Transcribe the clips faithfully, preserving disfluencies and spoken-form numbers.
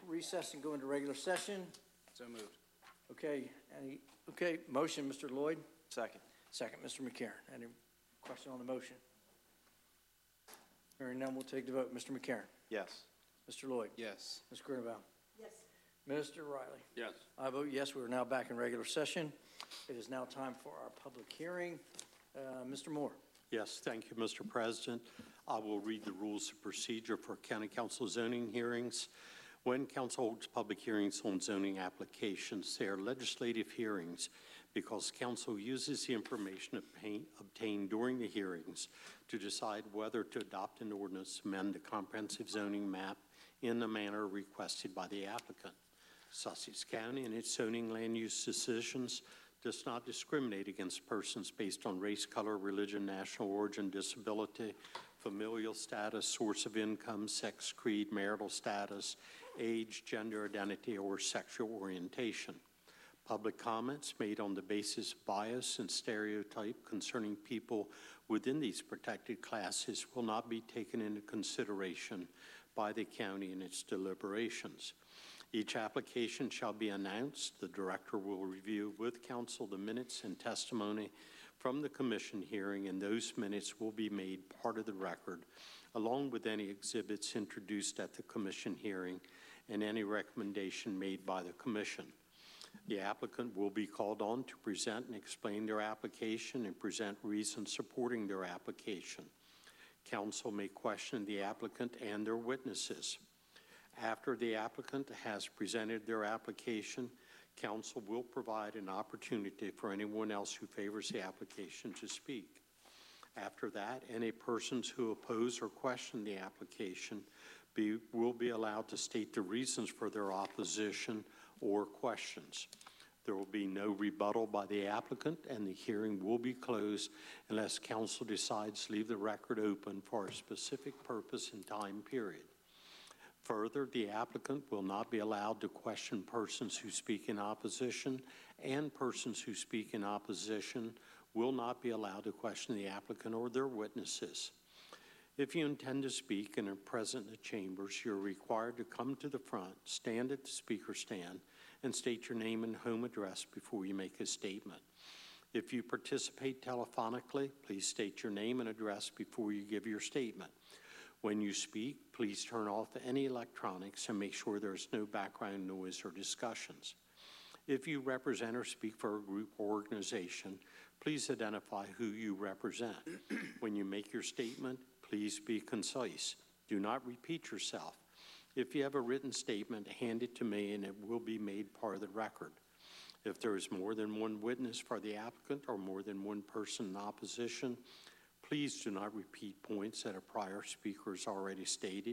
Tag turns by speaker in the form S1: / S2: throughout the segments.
S1: recess and go into regular session.
S2: So moved.
S1: Okay, any, okay, motion, Mister Lloyd.
S2: Second.
S1: Second, Mister McCarron. Any question on the motion? Hearing none, we'll take the vote. Mister McCarron.
S2: Yes.
S1: Mister Lloyd.
S2: Yes.
S1: Miz Grunewald.
S3: Yes.
S1: Mister Riley.
S2: Yes.
S1: I vote yes. We are now back in regular session. It is now time for our public hearing. Uh, Mister Moore.
S4: Yes, thank you, Mister President. I will read the rules of procedure for County Council zoning hearings. When council holds public hearings on zoning applications, they are legislative hearings because council uses the information obtained during the hearings to decide whether to adopt an ordinance to amend the comprehensive zoning map in the manner requested by the applicant. Sussex County and its zoning land use decisions does not discriminate against persons based on race, color, religion, national origin, disability, familial status, source of income, sex, creed, marital status, age, gender identity, or sexual orientation. Public comments made on the basis of bias and stereotype concerning people within these protected classes will not be taken into consideration by the county in its deliberations. Each application shall be announced. The director will review with council the minutes and testimony from the commission hearing, and those minutes will be made part of the record, along with any exhibits introduced at the commission hearing and any recommendation made by the commission. The applicant will be called on to present and explain their application and present reasons supporting their application. Council may question the applicant and their witnesses. After the applicant has presented their application, council will provide an opportunity for anyone else who favors the application to speak. After that, any persons who oppose or question the application be, will be allowed to state the reasons for their opposition or questions. There will be no rebuttal by the applicant, and the hearing will be closed unless council decides to leave the record open for a specific purpose and time period. Further, the applicant will not be allowed to question persons who speak in opposition, and persons who speak in opposition will not be allowed to question the applicant or their witnesses. If you intend to speak and are present in the chambers, you're required to come to the front, stand at the speaker stand, and state your name and home address before you make a statement. If you participate telephonically, please state your name and address before you give your statement. When you speak, please turn off any electronics and make sure there's no background noise or discussions. If you represent or speak for a group or organization, please identify who you represent. When you make your statement, please be concise. Do not repeat yourself. If you have a written statement, hand it to me and it will be made part of the record. If there is more than one witness for the applicant or more than one person in opposition, please do not repeat points that a prior speaker has already stated.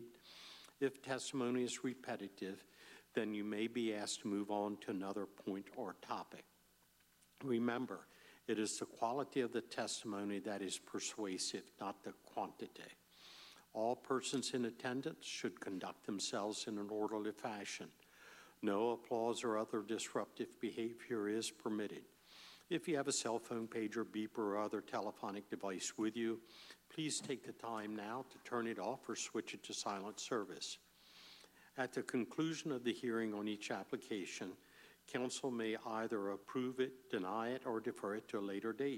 S4: If testimony is repetitive, then you may be asked to move on to another point or topic. Remember, it is the quality of the testimony that is persuasive, not the quantity. All persons in attendance should conduct themselves in an orderly fashion. No applause or other disruptive behavior is permitted. If you have a cell phone, pager, beeper, or other telephonic device with you, please take the time now to turn it off or switch it to silent service. At the conclusion of the hearing on each application, council may either approve it, deny it, or defer it to a later date.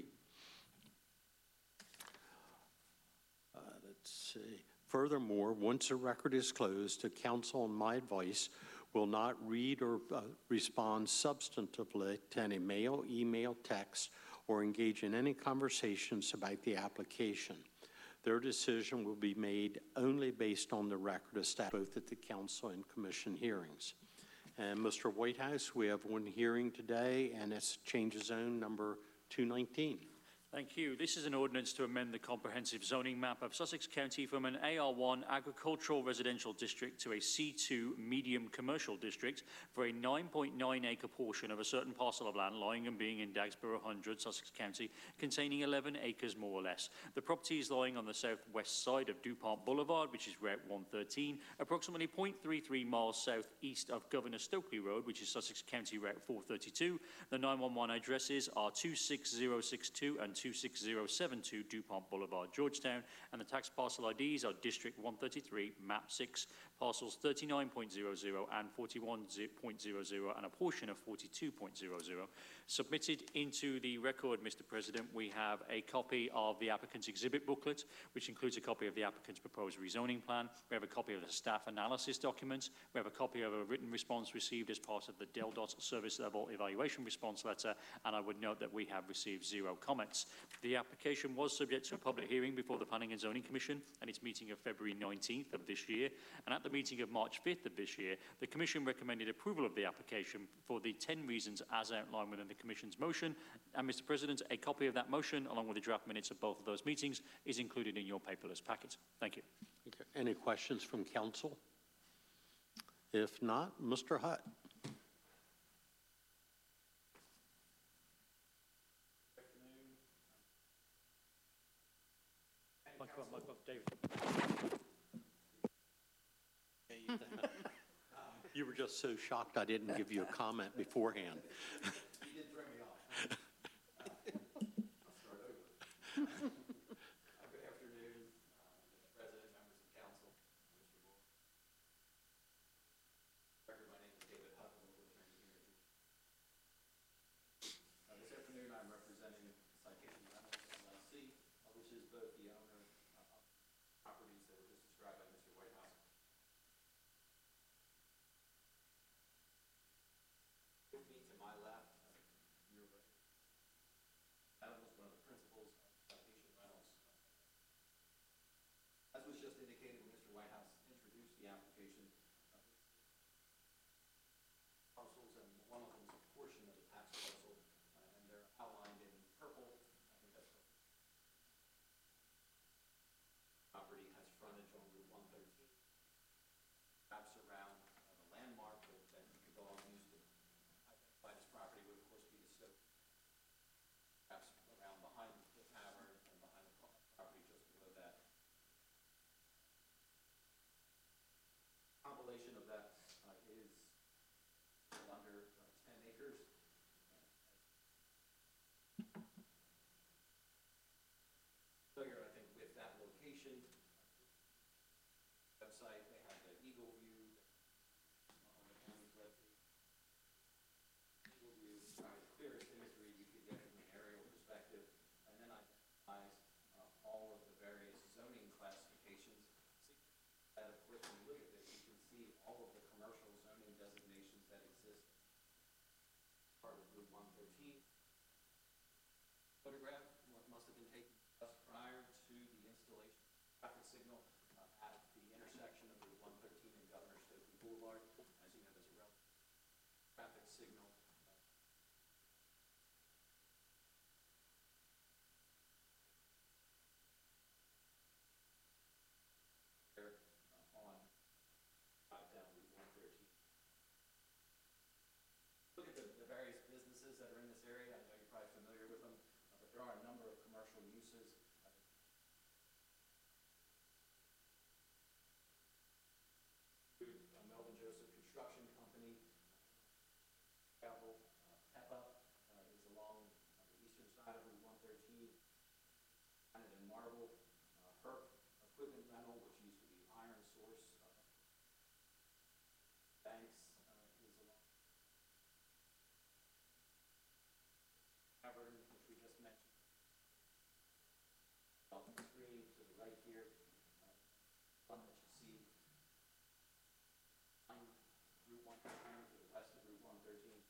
S4: Uh, let's see. Furthermore, once a record is closed, the council, on my advice, will not read or uh, respond substantively to any mail, email, text, or engage in any conversations about the application. Their decision will be made only based on the record established both at the council and commission hearings. And Mister Whitehouse, we have one hearing today, and it's change of zone number two nineteen.
S5: Thank you. This is an ordinance to amend the comprehensive zoning map of Sussex County from an A R one agricultural residential district to a C two medium commercial district for a nine point nine acre portion of a certain parcel of land lying and being in Dagsborough one hundred, Sussex County, containing eleven acres more or less. The property is lying on the southwest side of DuPont Boulevard, which is Route one thirteen, approximately zero point three three miles southeast of Governor Stokely Road, which is Sussex County Route four thirty-two. The nine one one addresses are two six zero six two and two six zero seven two DuPont Boulevard, Georgetown, and the tax parcel I Ds are District one thirty-three, Map six, parcels thirty-nine point zero zero and forty-one point zero zero and a portion of forty-two point zero zero. Submitted into the record, Mister President, we have a copy of the applicant's exhibit booklet, which includes a copy of the applicant's proposed rezoning plan. We have a copy of the staff analysis documents. We have a copy of a written response received as part of the DelDOT service level evaluation response letter, and I would note that we have received zero comments. The application was subject to a public hearing before the Planning and Zoning Commission and its meeting of February nineteenth of this year, and at the meeting of March fifth of this year, the Commission recommended approval of the application for the ten reasons as outlined within the Commission's motion. And Mister President, a copy of that motion, along with the draft minutes of both of those meetings, is included in your paperless packet. Thank you.
S4: Okay. Any questions from council? If not, Mister Hutt.
S5: Microphone, microphone, David.
S4: You were just so shocked I didn't give you a comment beforehand.
S2: You did throw me off. I'll start over. Uh, Good afternoon, uh, Mister President, members of council, Mister Moore. Record, my name is David Hutt, I'm a local attorney here at uh, This afternoon, I'm representing Citation Rentals L L C, uh, which is both the owner uh, of properties that were just described by Mister Whitehouse. With me to my left, uh, your right. Adam was one of the principals of Citation Rentals. As was just indicated when Mister Whitehouse introduced the application, uh, parcels, and one of them is a portion of the tax parcel, uh, and they're outlined in purple. I think that's what property has frontage on Route one thirteen. Wraps around uh, the landmark that, that the dog used to identify this property would of course be the Stoke. Wraps around behind the tavern and behind the pro- property just below that. Compilation of that uh, is under uh, ten acres. Familiar, I think, with that location. Website, they have the Eagle View on the county's website. Eagle View, probably the clearest imagery you could get from an aerial perspective, and then identifies uh, all of the various zoning classifications. That, of course, when you look at this, you can see all of the commercial zoning designations that exist as part of Route one thirteen. Photograph mu- must have been taken just prior to the installation of the traffic signal uh, at the intersection of Route one thirteen and Governor Stokely Boulevard. As you know, there's a relative traffic signal. There uh, on uh, down Route one thirteen. Look at the, the various businesses that are in this area. I know you're probably familiar with them, uh, but there are a number of commercial uses. Uh, uh, Melvin Joseph Construction Company, Travel, uh, PEPA uh, is along uh, the eastern side of Route one thirteen. Granite and Marble, uh, Herc Equipment Rental, which used to be Iron Source. Uh, Banks uh, is along Tavern, which we just mentioned. Off the screen to the right here, uh, one that you see on Route one thirteen to the west of Route one thirteen.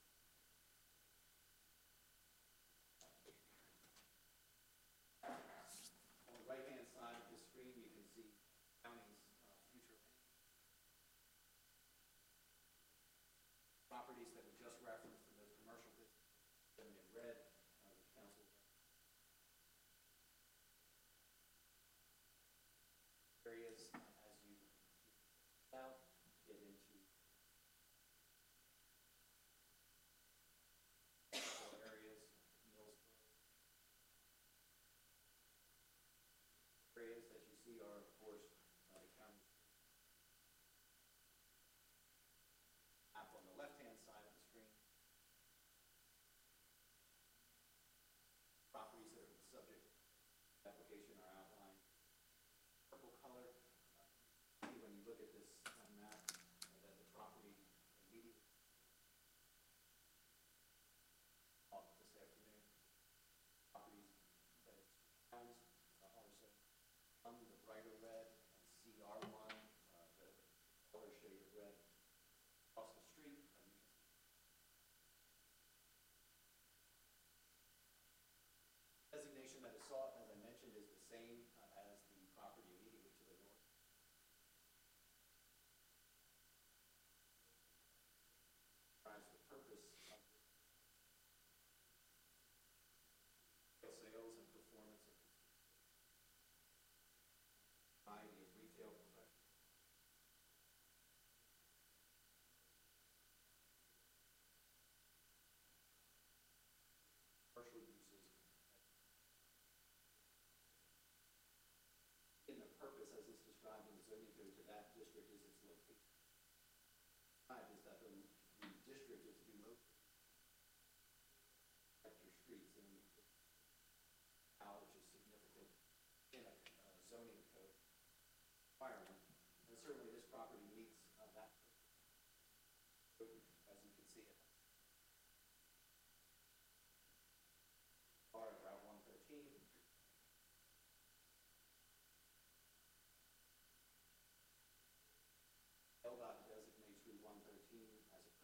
S2: On the right-hand side of the screen, you can see county's uh, future properties that we just referenced in those commercial districts, shown in red, uh, the council. Areas, uh, as you out, get into sought, as I mentioned, is the same uh, as the property immediately to the north. Describes the purpose of sales and performance of variety of retail professionals. Commercial uses. In the purpose, as is described in the zoning code to that district, is its location. Five is that the, the district is to be located at your streets and how, which is significant in a uh, zoning code requirement. And certainly this property meets uh, that, as you can see it. Part of Route one thirteen. L D O T designates Route one thirteen as a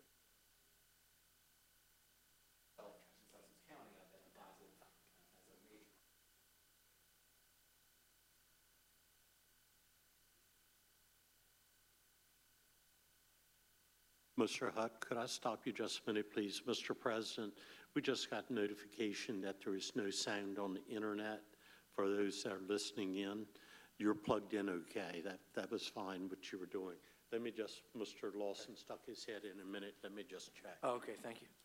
S2: well, Sussex County identifies it as a major.
S4: Mister Hutt, could I stop you just a minute, please? Mister President, we just got notification that there is no sound on the internet for those that are listening in. You're plugged in okay. That, that was fine what you were doing. Let me just, Mister Lawson stuck his head in a minute. Let me just check.
S1: Oh, okay, thank you.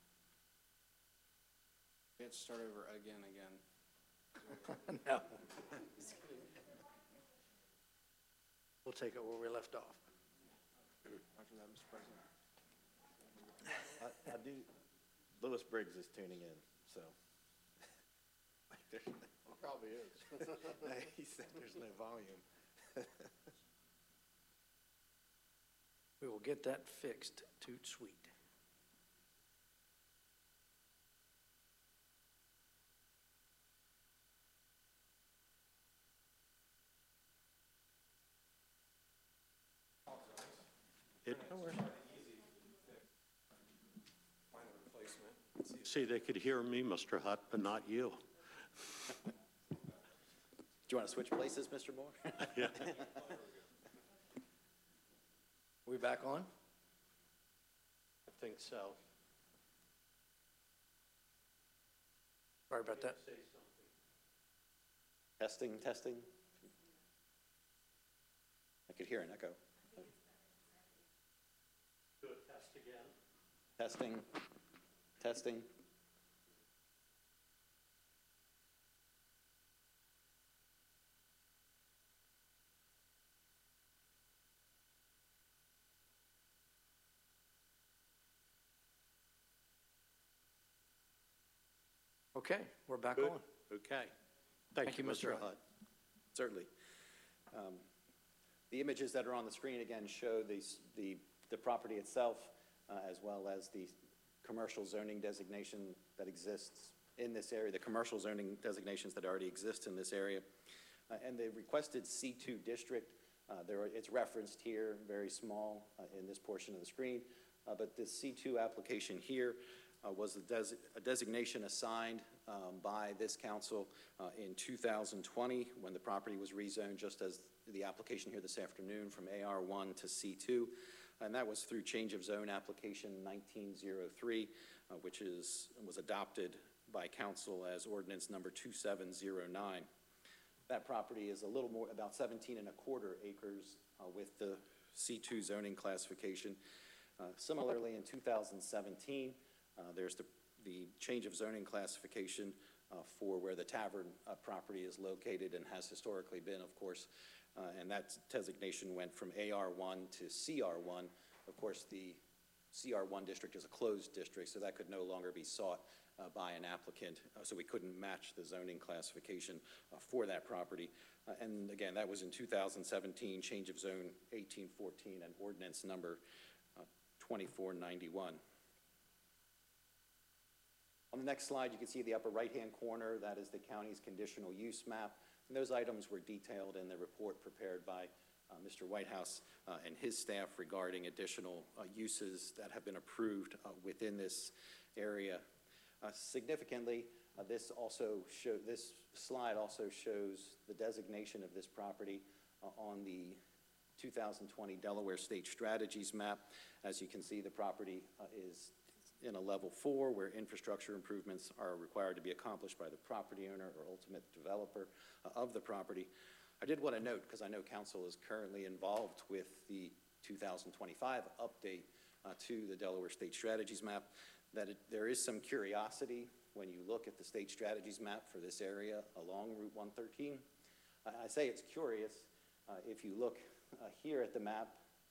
S3: We have to start over again, again.
S1: No. We'll take it where we left off.
S3: After that, Mister President.
S6: I, I do, Lewis Briggs is tuning in, so. There's no-
S3: Probably is.
S6: no, he said there's no volume.
S1: We will get that fixed, toot sweet.
S4: It,
S3: Find a replacement.
S4: see, they could hear me, Mister Hutt, but not you.
S6: Do you want to switch places, Mister Moore?
S1: We back on?
S4: I think so.
S1: Sorry about that.
S6: Testing, testing. I could hear an echo.
S4: Do a test again.
S6: Testing, testing.
S1: Okay, we're back
S4: Good.
S1: on.
S4: Okay.
S1: Thank you, Mister
S4: Hutt.
S1: Hutt.
S6: Certainly. Um, The images that are on the screen again show the, the, the property itself, uh, as well as the commercial zoning designation that exists in this area, the commercial zoning designations that already exist in this area. Uh, and the requested C two district, uh, there are, it's referenced here, very small uh, in this portion of the screen. Uh, but the C two application here uh, was a, des a designation assigned um, by this council uh, in two thousand twenty when the property was rezoned, just as the application here this afternoon, from A R one to C two. And that was through change of zone application nineteen oh three, uh, which is, was adopted by council as ordinance number two seven oh nine. That property is a little more, about seventeen and a quarter acres uh, with the C two zoning classification. Uh, similarly, in two thousand seventeen, uh, there's the, the change of zoning classification uh, for where the tavern uh, property is located and has historically been, of course. Uh, and that designation went from A R one to C R one. Of course, the C R one district is a closed district, so that could no longer be sought uh, by an applicant. Uh, so we couldn't match the zoning classification uh, for that property. Uh, and again, that was in two thousand seventeen, change of zone eighteen fourteen and ordinance number uh, twenty-four ninety-one. On the next slide, you can see the upper right-hand corner. That is the county's conditional use map. And those items were detailed in the report prepared by uh, Mister Whitehouse uh, and his staff regarding additional uh, uses that have been approved uh, within this area. Uh, significantly, Uh, This also show, this slide also shows the designation of this property uh, on the two thousand twenty Delaware State Strategies map. As you can see, the property uh, is in a level four where infrastructure improvements are required to be accomplished by the property owner or ultimate developer uh, of the property. I did want to note, because I know council is currently involved with the two thousand twenty-five update uh, to the Delaware State Strategies map, that it, there is some curiosity when you look at the state strategies map for this area along Route one thirteen. I, I say it's curious. Uh, if you look uh, here at the map,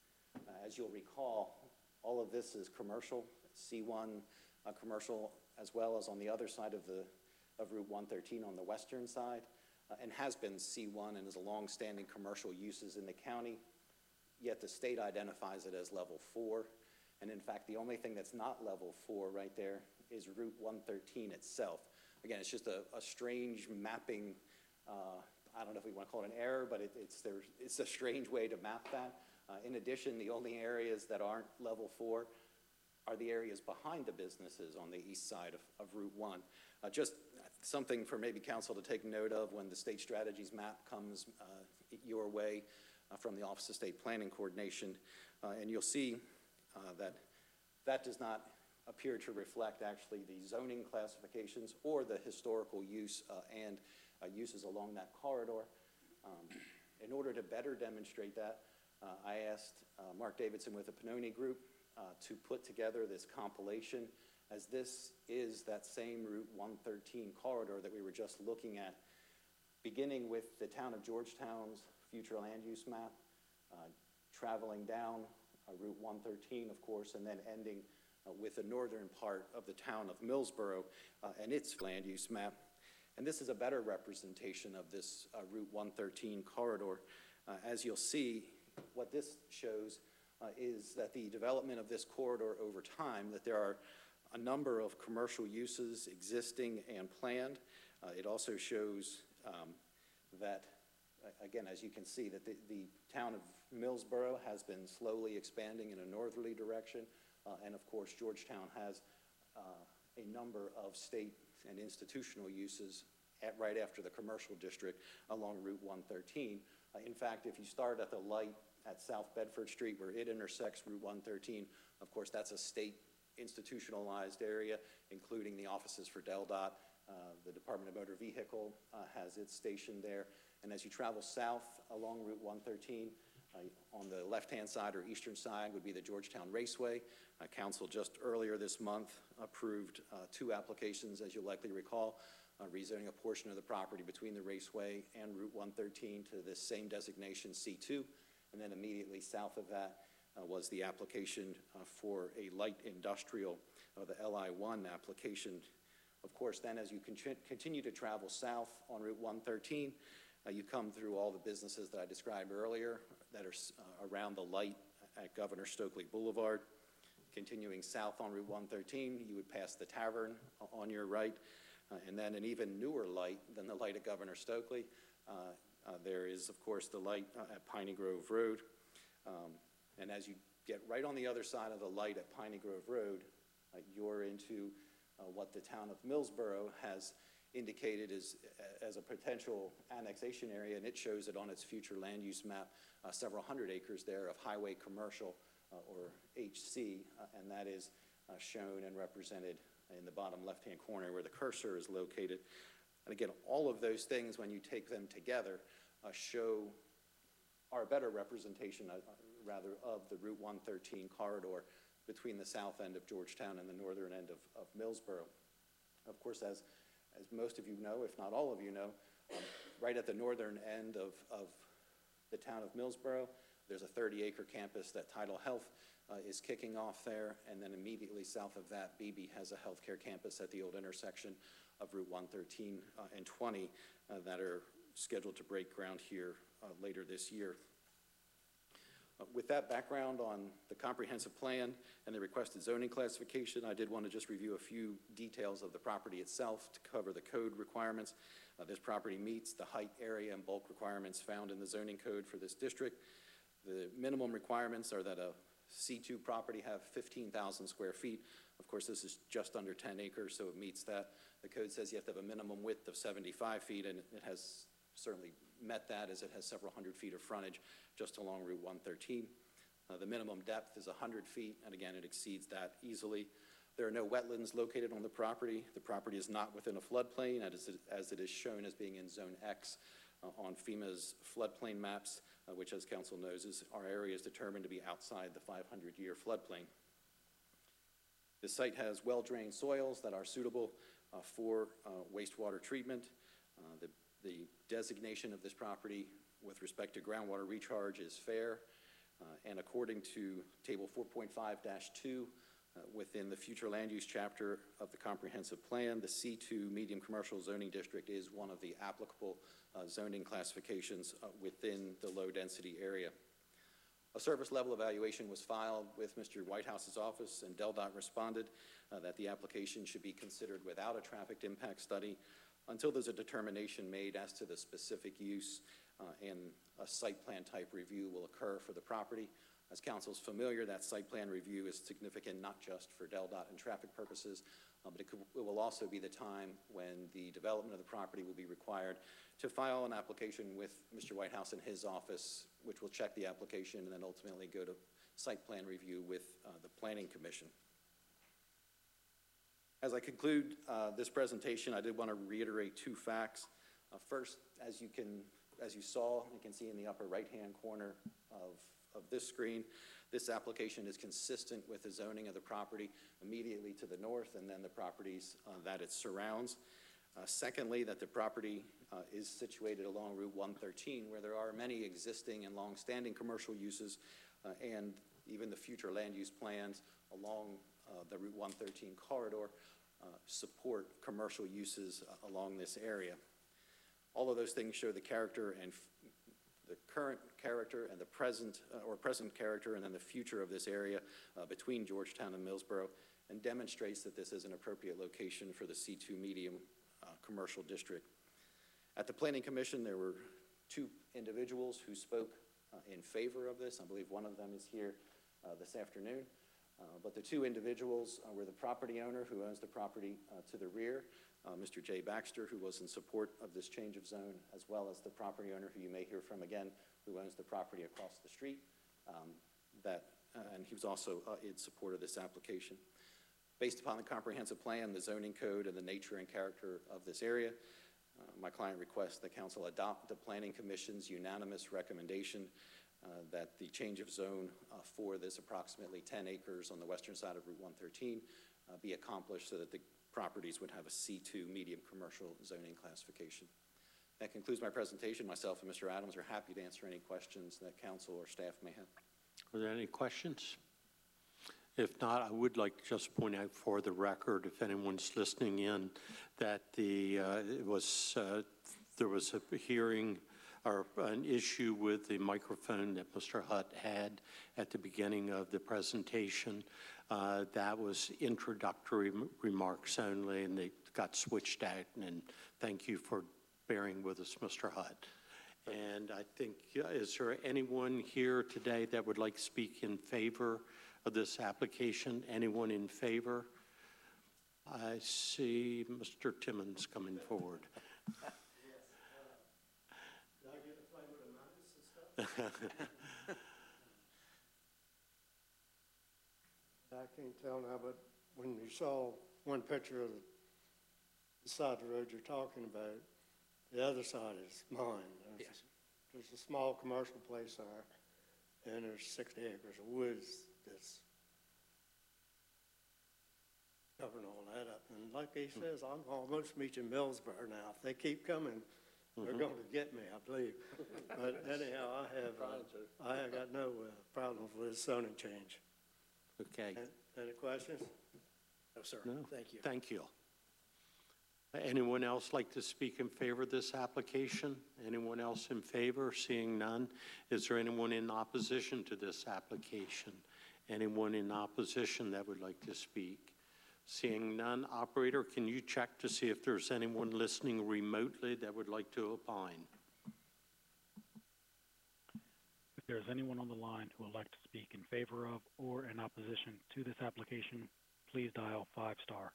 S6: uh, as you'll recall, all of this is commercial, C one uh, commercial, as well as on the other side of the of Route one thirteen on the western side, uh, and has been C one and is a long-standing commercial uses in the county, yet the state identifies it as level four. And in fact, the only thing that's not level four right there is Route one thirteen itself. Again, it's just a, a strange mapping, uh, I don't know if we want to call it an error, but it, it's, there, it's a strange way to map that. Uh, in addition, the only areas that aren't level four are the areas behind the businesses on the east side of, of Route one. Uh, just something for maybe council to take note of when the state strategies map comes uh, your way uh, from the Office of State Planning Coordination. Uh, and you'll see uh, that that does not appear to reflect actually the zoning classifications or the historical use uh, and uh, uses along that corridor. Um, in order to better demonstrate that, uh, I asked uh, Mark Davidson with the Pannoni Group uh, to put together this compilation, as this is that same Route one thirteen corridor that we were just looking at, beginning with the town of Georgetown's future land use map, uh, traveling down uh, Route one thirteen, of course, and then ending uh, with the northern part of the town of Millsboro uh, and its land use map. And this is a better representation of this uh, Route one thirteen corridor. Uh, as you'll see, what this shows uh, is that the development of this corridor over time, that there are a number of commercial uses existing and planned. Uh, it also shows um, that, again, as you can see, that the, the town of Millsboro has been slowly expanding in a northerly direction. Uh, and of course, Georgetown has uh, a number of state and institutional uses at, right after the commercial district along Route one thirteen. Uh, in fact, if you start at the light at South Bedford Street where it intersects Route one thirteen, of course, that's a state institutionalized area, including the offices for DelDOT. Uh, the Department of Motor Vehicle uh, has its station there. And as you travel south along Route one thirteen, uh, on the left-hand side or eastern side would be the Georgetown Raceway. Uh, Council just earlier this month approved uh, two applications, as you'll likely recall, uh, rezoning a portion of the property between the Raceway and Route one thirteen to this same designation, C two. And then immediately south of that uh, was the application uh, for a light industrial, uh, the L I one application. Of course, then as you con continue to travel south on Route one thirteen, uh, you come through all the businesses that I described earlier that are uh, around the light at Governor Stokely Boulevard. Continuing south on Route one thirteen, you would pass the tavern on your right, uh, and then an even newer light than the light at Governor Stokely. Uh, uh, there is, of course, the light uh, at Piney Grove Road. Um, and as you get right on the other side of the light at Piney Grove Road, uh, you're into uh, what the town of Millsboro has indicated as, as a potential annexation area, and it shows it on its future land use map, uh, several hundred acres there of highway commercial, uh, or H C, uh, and that is uh, shown and represented in the bottom left-hand corner where the cursor is located. And again, all of those things, when you take them together, uh, show are a better representation, uh, rather, of the Route one thirteen corridor between the south end of Georgetown and the northern end of, of Millsboro. Of course, as, as most of you know, if not all of you know, um, right at the northern end of, of the town of Millsboro, there's a thirty acre campus that Tidal Health uh, is kicking off there, and then immediately south of that, B B has a healthcare campus at the old intersection of Route one thirteen uh, and twenty uh, that are scheduled to break ground here uh, later this year. Uh, with that background on the comprehensive plan and the requested zoning classification, I did want to just review a few details of the property itself to cover the code requirements. Uh, this property meets the height, area, and bulk requirements found in the zoning code for this district. The minimum requirements are that a C two property have fifteen thousand square feet. Of course, this is just under ten acres, so it meets that. The code says you have to have a minimum width of seventy-five feet, and it has certainly met that, as it has several hundred feet of frontage just along Route one thirteen. Uh, the minimum depth is one hundred feet, and again, it exceeds that easily. There are no wetlands located on the property. The property is not within a floodplain, as it, as it is shown as being in Zone X uh, on FEMA's floodplain maps, uh, which, as council knows, is our area is determined to be outside the five hundred year floodplain. The site has well-drained soils that are suitable uh, for uh, wastewater treatment. Uh, the, the designation of this property with respect to groundwater recharge is fair, uh, and according to Table four point five dash two, uh, within the future land use chapter of the comprehensive plan, the C two medium commercial zoning district is one of the applicable uh, zoning classifications uh, within the low-density area. A service level evaluation was filed with Mister Whitehouse's office, and DelDOT responded uh, that the application should be considered without a traffic impact study until there's a determination made as to the specific use, uh, and a site plan type review will occur for the property. As council's familiar, that site plan review is significant not just for DelDOT and traffic purposes, uh, but it, could, it will also be the time when the development of the property will be required to file an application with Mister Whitehouse in his office, which will check the application and then ultimately go to site plan review with uh, the Planning Commission. As I conclude uh, this presentation, I did want to reiterate two facts. Uh, first, as you can, as you saw, you can see in the upper right-hand corner of, of this screen, this application is consistent with the zoning of the property immediately to the north and then the properties uh, that it surrounds. Uh, secondly, that the property uh, is situated along Route one thirteen, where there are many existing and long-standing commercial uses, uh, and even the future land use plans along uh, the Route one thirteen corridor uh, support commercial uses uh, along this area. All of those things show the character and the current character and the present, uh, or present character, and then the future of this area uh, between Georgetown and Millsboro, and demonstrates that this is an appropriate location for the C two medium uh, commercial district. At the Planning Commission, there were two individuals who spoke uh, in favor of this. I believe one of them is here uh, this afternoon. Uh, but the two individuals uh, were the property owner who owns the property uh, to the rear, uh, Mister Jay Baxter, who was in support of this change of zone, as well as the property owner who you may hear from again, who owns the property across the street, um, that, uh, and he was also uh, in support of this application. Based upon the comprehensive plan, the zoning code, and the nature and character of this area, uh, my client requests the council adopt the Planning Commission's unanimous recommendation uh, that the change of zone uh, for this approximately ten acres on the western side of Route one thirteen uh, be accomplished so that the properties would have a C two medium commercial zoning classification. That concludes my presentation. Myself and Mister Adams are happy to answer any questions that council or staff may have.
S4: Are there any questions? If not, I would like to just point out for the record, if anyone's listening in, that the uh, it was uh, there was a hearing or an issue with the microphone that Mister Hutt had at the beginning of the presentation. Uh, that was introductory remarks only, and they got switched out. And thank you for bearing with us, Mister Hutt. And I think, uh, is there anyone here today that would like to speak in favor of this application? Anyone in favor? I see Mister Timmons coming forward.
S7: Did I get to play with the mice and stuff? I can't tell now, but when you saw one picture of the side of the road you're talking about, the other side is mine. There's,
S1: Yes.
S7: There's a small commercial place there, and there's sixty acres of woods that's covering all that up. And like he says, I'm almost reaching Millsboro now. If they keep coming, they're going to get me, I believe. But anyhow, I have, uh, I have got no uh, problems with this zoning change.
S4: Okay.
S7: Any- Any questions?
S1: No, sir.
S4: No.
S1: Thank you.
S4: Thank you. Anyone else like to speak in favor of this application? Anyone else in favor? Seeing none. Is there anyone in opposition to this application? Anyone in opposition that would like to speak? Seeing none. Operator, can you check to see if there's anyone listening remotely that would like to opine?
S8: there is anyone on the line who would like to speak in favor of or in opposition to this application, please dial five star.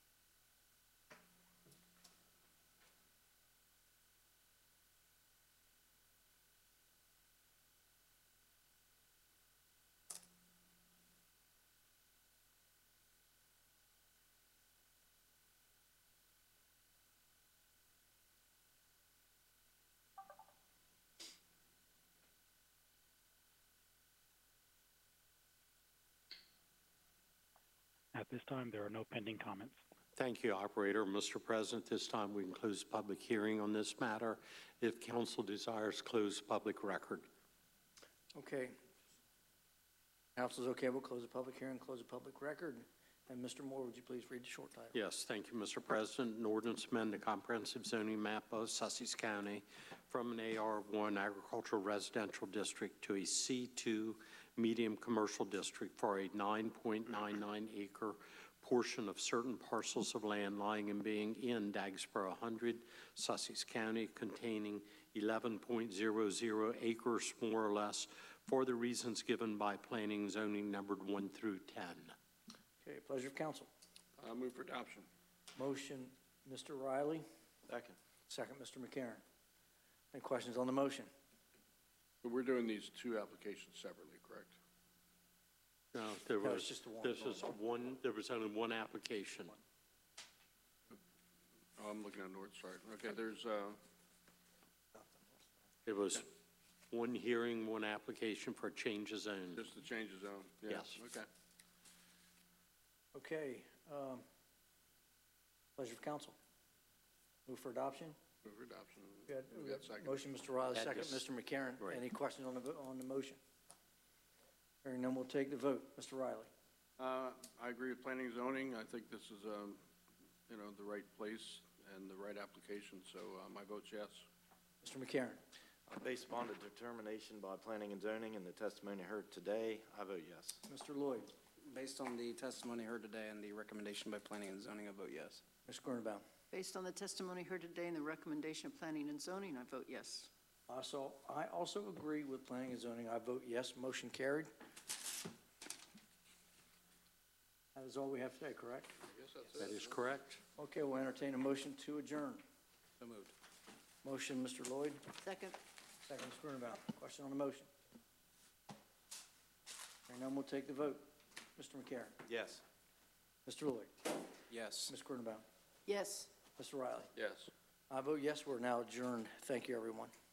S8: At this time, there are no pending comments.
S4: Thank you, Operator. Mister President, this time we can close public hearing on this matter. If council desires, close public record.
S1: Okay. Council's okay, we'll close the public hearing, close the public record. And Mister Moore, would you please read the short title?
S4: Yes, thank you, Mister President. An ordinance amend the comprehensive zoning map of Sussex County from an A R one agricultural residential district to a C two medium commercial district for a nine point nine nine acre portion of certain parcels of land lying and being in Dagsboro one hundred, Sussex County, containing eleven point zero zero acres more or less for the reasons given by planning and zoning numbered one through ten.
S1: Okay, pleasure of council.
S3: I move for adoption.
S1: Motion, Mister Riley.
S6: Second.
S1: Second, Mister McCarron. Any questions on the motion?
S9: But we're doing these two applications separately, correct?
S4: No, there
S1: No,
S4: was,
S1: it's just the one.
S4: this is one, there was only one application.
S9: Oh, I'm looking at North, sorry. Okay, there's, uh,
S4: It was one hearing, one application for change of zone.
S9: just the change of zone? Yeah,
S4: Yes.
S9: Okay.
S1: Okay, um, pleasure of council. Move for adoption.
S9: Move for adoption.
S1: We got,
S9: We got second.
S1: motion, Mister Riley,
S4: That
S1: second,
S4: just-
S1: Mister McCarron.
S4: Right.
S1: Any questions on the, vo- on the motion? Hearing none, we'll take the vote. Mister Riley?
S9: Uh, I agree with planning and zoning. I think this is, um, you know, the right place and the right application, so, uh, my vote's yes.
S1: Mister McCarron?
S10: Uh, Based upon the determination by planning and zoning and the testimony heard today, I vote yes.
S1: Mister Lloyd?
S3: Based on the testimony heard today and the recommendation by planning and zoning, I vote yes.
S1: Mister Grunbaum?
S11: Based on the testimony heard today and the recommendation of planning and zoning, I vote yes.
S1: Also, I also agree with planning and zoning. I vote yes. Motion carried. That is all we have today, correct?
S9: I guess that's it.
S4: That is correct.
S1: Okay, we'll entertain a motion to adjourn.
S3: So moved.
S1: Motion, Mister Lloyd.
S11: Second.
S1: Second, Mister Grunbaum. Question on the motion? Hearing none, we'll take the vote. Mister McCarron?
S10: Yes.
S1: Mister Lloyd?
S3: Yes.
S1: Miz Grunbaum?
S11: Yes.
S1: Mister Riley?
S9: Yes.
S1: I vote yes. We're now adjourned. Thank you, everyone.